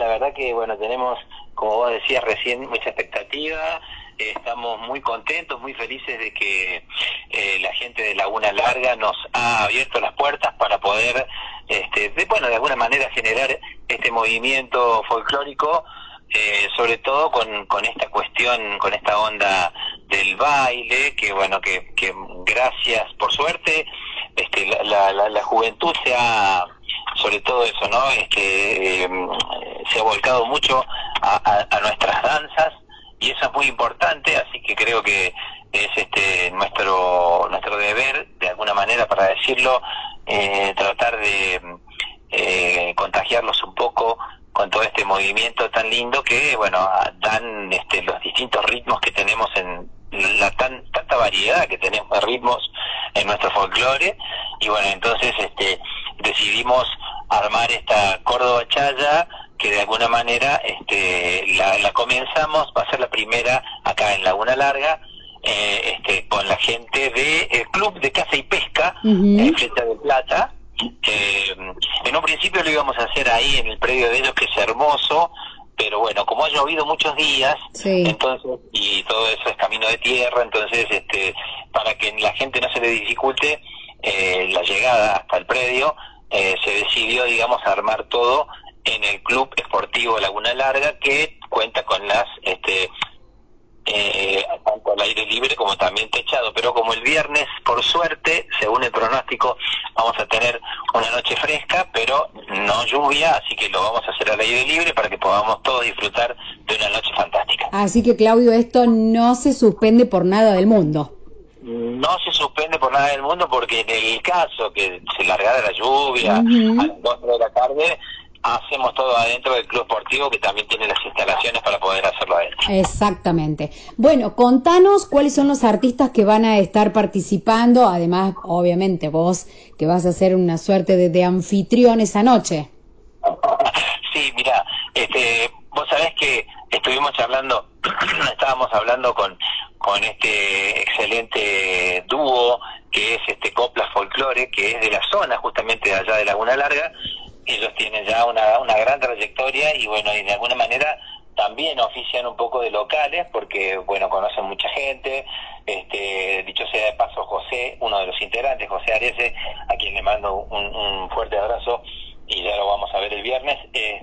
La verdad que, bueno, tenemos, como vos decías recién, mucha expectativa. Estamos muy contentos, muy felices de que la gente de Laguna Larga nos ha abierto las puertas para poder, de alguna manera generar este movimiento folclórico, sobre todo con esta cuestión, con esta onda del baile, que bueno, que gracias, por suerte, la juventud se ha, sobre todo eso, ¿no? Se ha volcado mucho a nuestras danzas, y eso es muy importante, así que creo que es nuestro deber, de alguna manera, para decirlo, tratar de contagiarlos un poco con todo este movimiento tan lindo que, bueno, dan los distintos ritmos que tenemos en la tanta variedad que tenemos de ritmos en nuestro folclore. Y bueno, entonces decidimos armar esta Córdoba Chaya, que de alguna manera la comenzamos, va a ser la primera acá en Laguna Larga, con la gente del Club de Caza y Pesca, Flecha de Plata. En un principio lo íbamos a hacer ahí en el predio de ellos, que es hermoso, pero bueno, como ha llovido muchos días, Sí. entonces, y todo eso es camino de tierra, entonces para que la gente no se le dificulte la llegada hasta el predio, se decidió, digamos, armar todo en el Club Esportivo Laguna Larga, que cuenta con las tanto al aire libre como también techado, pero como el viernes, por suerte, según el pronóstico, vamos a tener una noche fresca, pero no lluvia, así que lo vamos a hacer al aire libre para que podamos todos disfrutar de una noche fantástica. Así que, Claudio, esto no se suspende por nada del mundo. No se suspende por nada del mundo, porque en el caso que se largara la lluvia a las 2 de la tarde, hacemos todo adentro del club esportivo, que también tiene las instalaciones para poder hacerlo adentro. Exactamente. Bueno, contanos cuáles son los artistas que van a estar participando, además, obviamente, vos que vas a ser una suerte de anfitrión esa noche. Sí, mira, vos sabés que estuvimos charlando, estábamos hablando con este excelente dúo que es Coplas Folklore, que es de la zona justamente de allá de Laguna Larga. Ellos tienen ya una gran trayectoria y bueno, y de alguna manera también ofician un poco de locales, porque bueno, conocen mucha gente. Dicho sea de paso, José, uno de los integrantes, José Arese, a quien le mando un fuerte abrazo, y ya lo vamos a ver el viernes,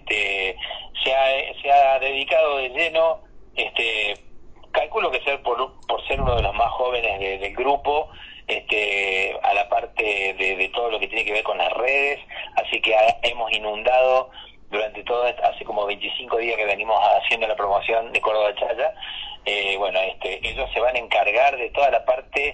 se ha dedicado de lleno, calculo que por ser uno de los más jóvenes del grupo, a la parte de todo lo que tiene que ver con las redes, así que hemos inundado durante todo hace como 25 días que venimos haciendo la promoción de Córdoba Chaya. Ellos se van a encargar de toda la parte,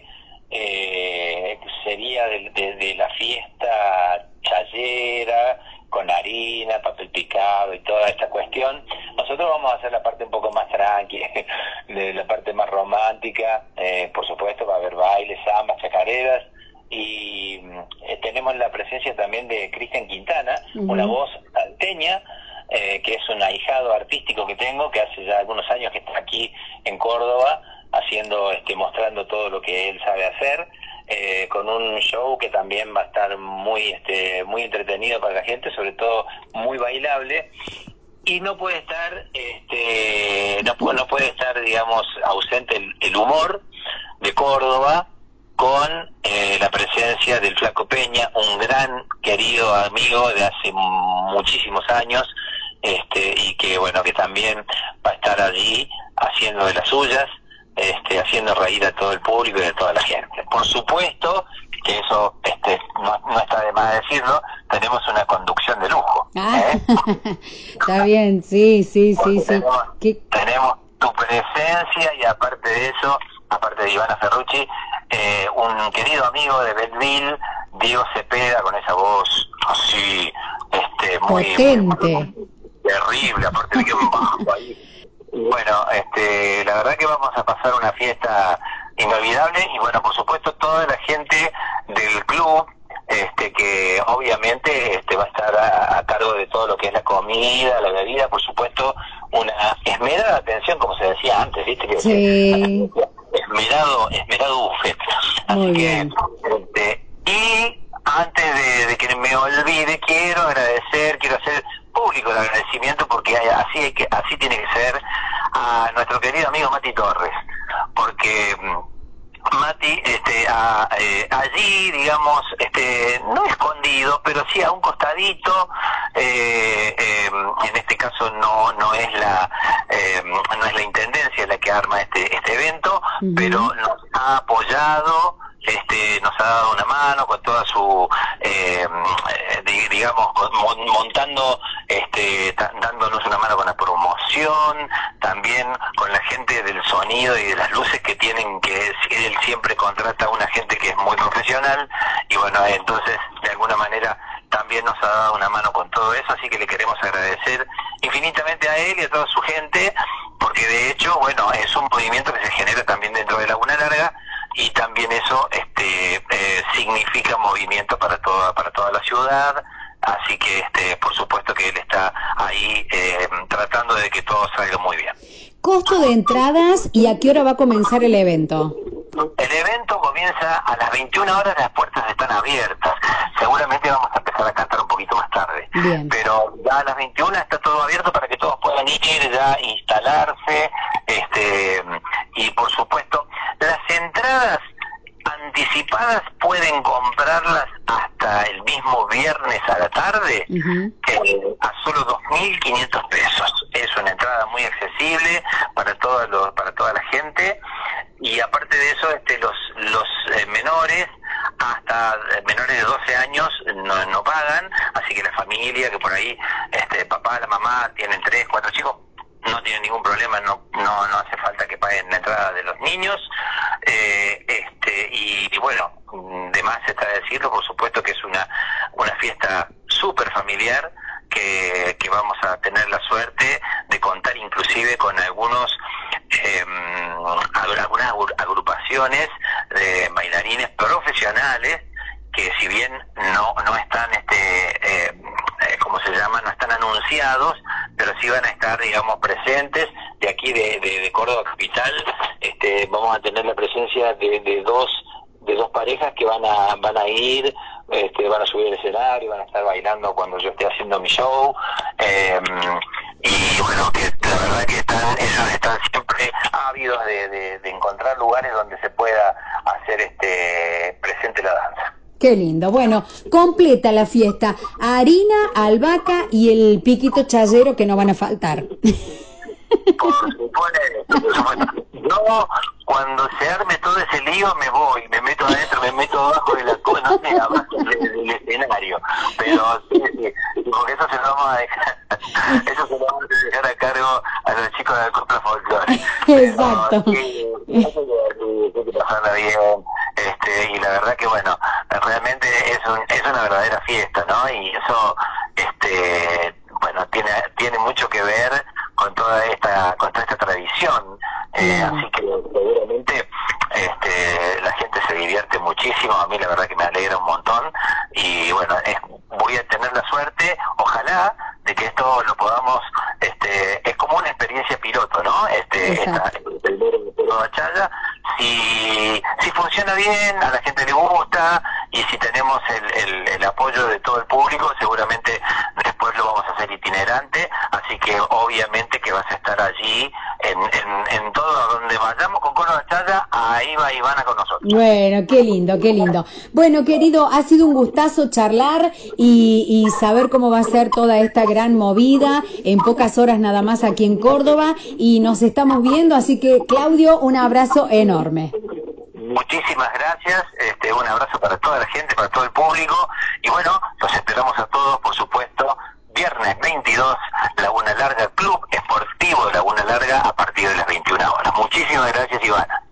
sería de la fiesta chayera, con harina, papel picado y toda esta cuestión. Nosotros vamos a hacer la parte un poco más tranqui, de la parte más romántica. Por supuesto va a haber bailes, zambas, chacareras, y tenemos la presencia también de Cristian Quintana, una voz salteña, que es un ahijado artístico que tengo, que hace ya algunos años que está aquí en Córdoba, haciendo, mostrando todo lo que él sabe hacer, con un show que también va a estar muy entretenido para la gente, sobre todo muy bailable. Y no puede estar, no puede estar, digamos, ausente el humor de Córdoba, con la presencia del Flaco Peña, un gran querido amigo de hace muchísimos años, y que bueno, que también va a estar allí haciendo de las suyas, haciendo reír a todo el público y a toda la gente. Por supuesto que eso no está de más decirlo, tenemos una conducción de lujo. Está bien, sí. Tenemos tu presencia, y aparte de eso, aparte de Ivana Ferrucci, un querido amigo de Belleville, Diego Cepeda, con esa voz así, potente. muy terrible, aparte de que un bajo ahí. Y bueno, la verdad que vamos a pasar una fiesta inolvidable, y bueno, por supuesto toda la gente del club, que obviamente va a estar a cargo de todo lo que es la comida, la bebida, por supuesto, una esmerada atención, como se decía antes, viste que Sí. esmerado buffet. Así Muy que, bien. y antes de que me olvide, quiero hacer público el agradecimiento, porque así tiene que ser, a nuestro querido amigo Mati Torres, porque Mati, allí, digamos, no escondido, pero sí a un costadito, en este caso no es la intendencia la que arma este evento, pero nos ha apoyado, nos ha dado una mano con toda su, digamos, montando, dándonos una mano con la promoción, también con la gente del sonido y de las luces que tienen, que él siempre contrata a una gente que es muy profesional, y bueno, entonces de alguna manera también nos ha dado una mano con todo eso, así que le queremos agradecer infinitamente a él y a toda su gente, porque de hecho, bueno, es un movimiento que se genera también dentro de Laguna Larga, y también eso significa movimiento para toda la ciudad, así que por supuesto que él está ahí tratando de que todo salga muy bien. Costo de entradas y a qué hora va a comenzar el evento. El evento comienza a las 21 horas, las puertas están abiertas. Seguramente vamos a empezar a cantar un poquito más tarde. Bien. Pero ya a las 21 está todo abierto para que todos puedan ir, ya instalarse. Y por supuesto, las entradas anticipadas pueden comprarlas hasta el mismo viernes a la tarde, a solo 2.500 pesos. Es una entrada muy accesible para toda la gente, y aparte de eso, los menores, hasta menores de 12 años no pagan, así que la familia que por ahí, papá, la mamá tienen 3, 4 chicos, no tienen ningún problema, no hace falta que paguen la entrada de los niños, y bueno, de más está decirlo, por supuesto que es una fiesta súper familiar, que vamos a tener la suerte de contar inclusive con algunas agrupaciones de bailarines profesionales, que si bien no están, ¿cómo se llama? No están anunciados, pero sí van a estar, digamos, presentes. De aquí de Córdoba capital, vamos a tener la presencia de dos parejas que van a ir, van a subir al escenario, van a estar bailando cuando yo esté haciendo mi show, y bueno, que la verdad que ellos están siempre ávidos de encontrar lugares donde se pueda hacer presente la danza. Qué lindo. Bueno, completa la fiesta. Harina, albahaca y el piquito chayero que no van a faltar. Por supuesto. Yo, cuando se arme todo ese lío, me voy, me meto adentro, me meto abajo de la cosa, no sé, abajo del escenario. Pero sí, porque eso se lo vamos a dejar, a cargo a los chicos de Copla Folklore. Exacto. Pero sí, hay que pasarla bien, y la verdad que bueno, realmente es una verdadera fiesta, ¿no? Y eso, bueno, tiene mucho que ver con toda esta tradición, así que seguramente la gente se divierte muchísimo. A mí la verdad que me alegra un montón, y bueno, voy a tener la suerte, ojalá, de que esto lo podamos, es como una experiencia piloto, ¿no? El primero de Córdoba Chaya, si funciona bien, a la gente le gusta, y si tenemos el apoyo de todo el público, seguramente después lo vamos a hacer itinerante, así que obviamente que vas a estar allí en todo a donde vayamos con Córdoba Chaya, ahí va Ivana con nosotros. Bueno, qué lindo, qué lindo. Bueno, querido, ha sido un gustazo charlar y saber cómo va a ser toda esta gran movida en pocas horas nada más aquí en Córdoba, y nos estamos viendo, así que Claudio, un abrazo enorme. Muchísimas gracias, un abrazo para toda la gente, para todo el público, y bueno, los esperamos a todos, por supuesto, viernes 22, Laguna Larga, Club Esportivo de Laguna Larga, a partir de las 21 horas. Muchísimas gracias, Ivana.